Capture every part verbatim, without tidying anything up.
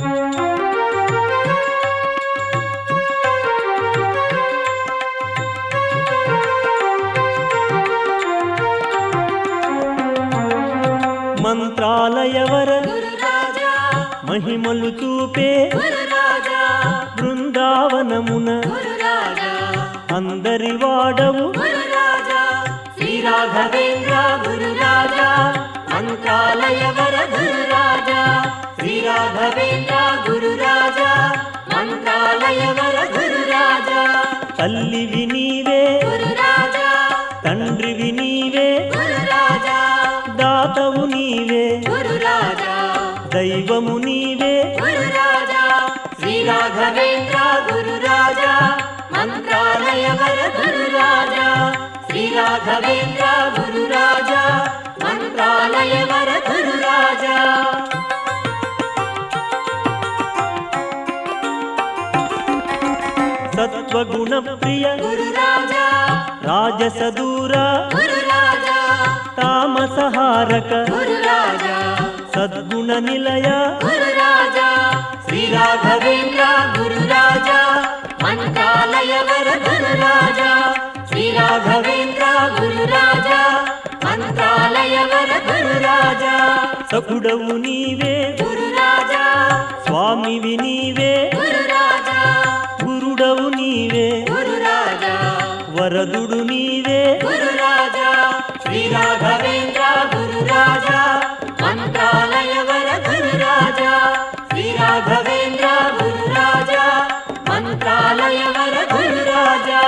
మంత్రాలయవర మహిమలు చూపే బృందావనమున అందరి వాడవు శ్రీ రాఘవేంద్ర గురురాజా మంత్రాలయవర గురురాజా శ్రీ రాఘవేంద్ర గురురాజా మంత్రాలయవర గురురాజా తల్లివి నీవే గురురాజా తండ్రివి నీవే గురురాజా దాతవు నీవే గురురాజా దైవము నీవే గురురాజా శ్రీ రాఘవేంద్ర గురురాజా మంత్రాలయవర గురురాజా శ్రీ రాఘవేంద్ర గురురాజా మంత్రాలయవర గురురాజా సత్వగుణ ప్రియ గురురాజా రాజసదూర గురురాజా తామసహారక గురురాజా సద్గుణ నిలయ గురురాజా శ్రీ రాఘవేంద్ర గురురాజా మంత్రాలయవర గురురాజా శ్రీ రాఘవేంద్ర గురురాజా మంత్రాలయవర గురురాజా సకుడవు నీవే గురురాజా స్వామివి నీవే గురురాజా గురుడవు నీవే గురురాజా వరదుడు నీవే గురురాజా శ్రీ రాఘవేంద్ర గురురాజా మంత్రాలయవర గురురాజా శ్రీ రాఘవేంద్ర గురురాజా మంత్రాలయవర గురురాజా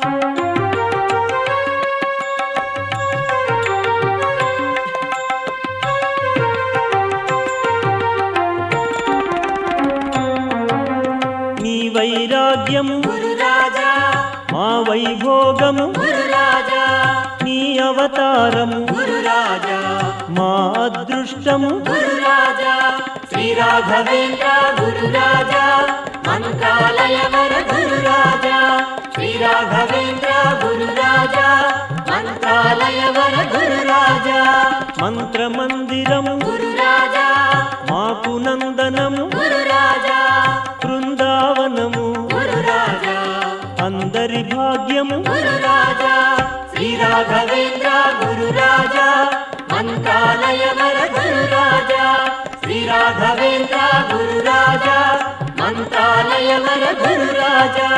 నీ వైరాగ్యము గురురాజా మా వైభోగము గురురాజా నీ అవతారము గురురాజా మా అదృష్టము గురురాజా శ్రీ రాఘవేంద్ర గురురాజా మంత్రాలయవర గురురాజా శ్రీ రాఘవేంద్ర గురురాజా మంత్రాలయవర గురురాజా మంత్రమందిరము గురురాజా మాకు నందనము గురురాజా బృందావనము గురురాజా అందరి భాగ్యము గురురాజా శ్రీ రాఘవేంద్ర గురురాజా మంత్రాలయవర గురురాజా శ్రీ రాఘవేంద్ర గురురాజా మంత్రాలయవర గురురాజా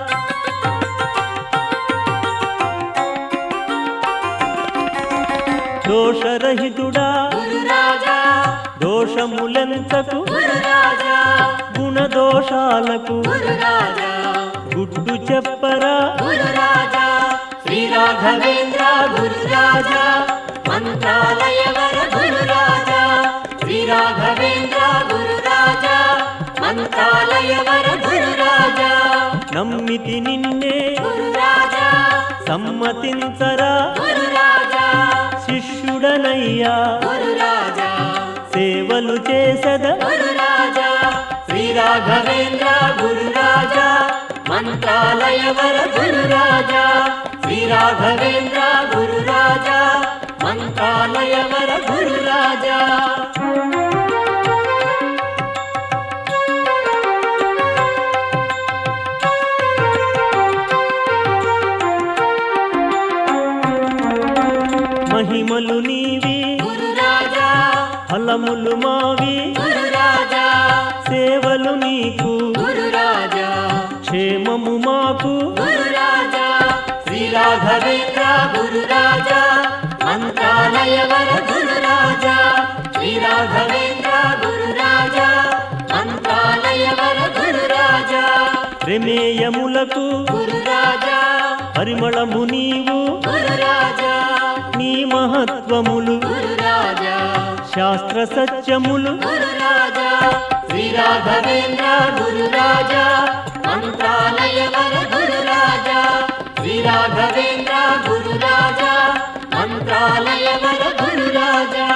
దోషరహితుడా గురురాజా దోషములంతకు గురురాజా గుణదోషాలకు గురురాజా గుడ్డు చెప్పరా గురురాజా శ్రీ రాఘవేంద్ర గురురాజా మంత్రాలయవర గురురాజా శ్రీ రాఘవేంద్ర గురురాజా మంత్రాలయవర గురురాజా నమ్మితి నిన్నే గురురాజా సమ్మతించరా గురురాజా శిష్యుడనయ్యా గురురాజా సేవలు చేసద గురురాజా శ్రీ రాఘవేంద్ర గురురాజా మంత్రాలయవర గురురాజా శ్రీ రాఘవేంద్ర గురురాజా మంత్రాలయవర గురురాజా మహిమలు నీవి గురురాజా ఫలములు మావి గురురాజా సేవలు నీకు గురురాజా క్షేమము మాకు గురురాజా శ్రీ రాఘవేంద్ర గురురాజా మంత్రాలయవర గురురాజా శ్రీ రాఘవేంద్ర గురురాజా మంత్రాలయవర గురురాజా ప్రమేయములకు గురురాజా పరిమళము నీవు గురురాజా నీ మహత్వములు గురురాజా శాస్త్ర సత్యములు గురురాజా శ్రీ రాఘవేంద్ర గురురాజా మంత్రాలయవర గురురాజా శ్రీ రాఘవేంద్ర గురురాజా మంత్రాలయవర గురురాజా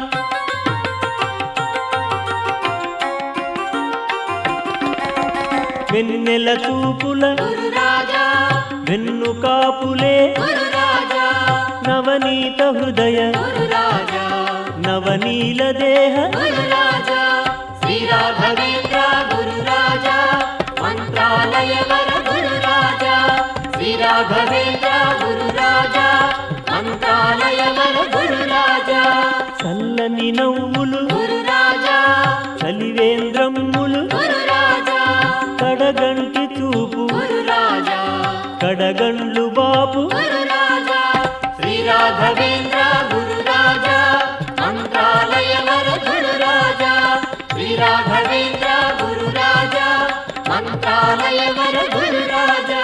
వెన్నెల చూపుల గురురాజా వెన్ను కాపులే గురురాజా నవనీత హృదయ గురురాజా నవనీల దేహ గురురాజా శ్రీ రాఘవేంద్ర చల్లని నవ్వులు గురు రాజా కలివేంద్రమ్ములు గురు రాజా కడగంటి చూపు గురు రాజా కడగండ్లు బాపు గురు రాజా శ్రీ రాఘవేంద్ర గురు రాజా మంత్రాలయ వర గురు రాజా శ్రీ రాఘవేంద్ర గురు రాజా మంత్రాలయ వర గురు రాజా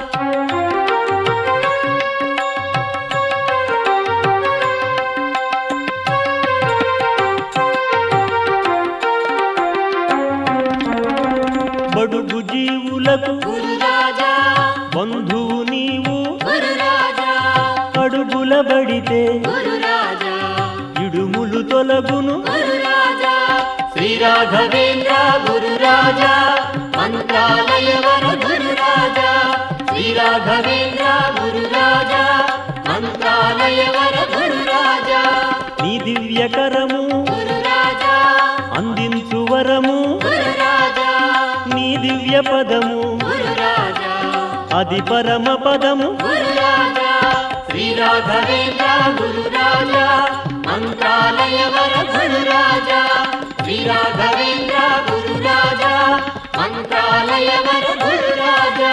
బడుగు జీవులకు గురు రాజా బంధువు నీవు గురు రాజా అడుగుల బడితే గురు రాజా ఇడుములు తొలగును గురు రాజా శ్రీ రాఘవేంద్ర గురు రాజా మంత్రాలయ వర గురు రాజా శ్రీ రాఘవేంద్ర గురు రాజా మంత్రాలయ వర గురు రాజా నీ దివ్యకరము గురు రాజా అందించు వరము గురు రాజా నీ దివ్య పదము గురు రాజా అది పరమ పదము గురు రాజా శ్రీ రాఘవేంద్ర గురు రాజా మంత్రాలయ వర గురు రాజా శ్రీ రాఘవేంద్ర గురు రాజా మంత్రాలయ వర గురు రాజా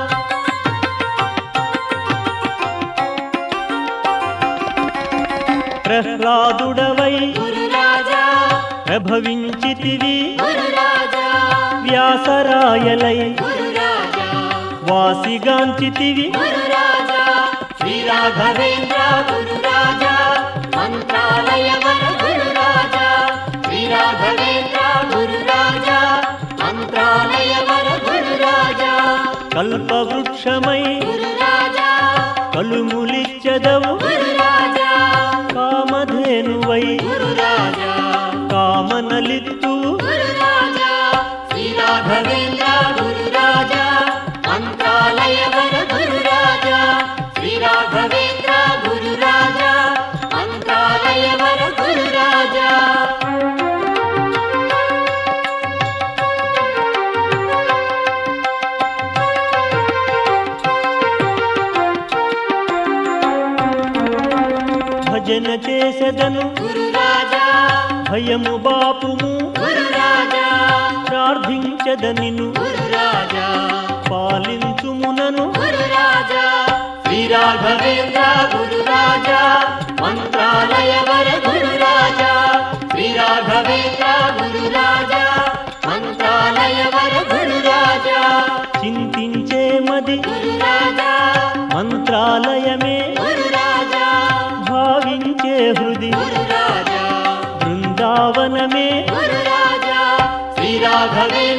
ప్రహ్లాదుడవై గురు రాజా ప్రభవించితివి గురు రాజా వ్యాసరాయలై గురు రాజా వాసిగాంచితివి గురు రాజా శ్రీ రాఘవేంద్ర గురు రాజా మంత్రాలయ వర గురు రాజా శ్రీ రాఘవేంద్ర గురు రాజా మంత్రాలయ వర గురు రాజా కల్పవృక్షమై గురు రాజా కలుములిచ్చదవు గురు రాజా కామధేనువై గురు రాజా కామనలిత్తువు గురు రాజా శ్రీ రాఘవేంద్ర గురు రాజా మంత్రాలయ వర గురు రాజా శ్రీ రాఘవేంద్ర గురు రాజా మంత్రాలయ వర గురు రాజా భజన చేసెదను గురు రాజా భయము బాపుము గురు రాజా ప్రార్థించదనిను గురు రాజా పాలించుమునను గురు రాజా శ్రీ రాఘవేంద్ర గురు రాజా మంత్రాలయ వర గురు రాజా శ్రీ రాఘవేంద్ర గురు రాజా మంత్రాలయ వర గురు రాజా చింతించే మది గురు రాజా మంత్రాలయమే గురు రాజా భావించే హృది గురు రాజా బృందావనమే గురు రాజా శ్రీ రాఘవేంద్ర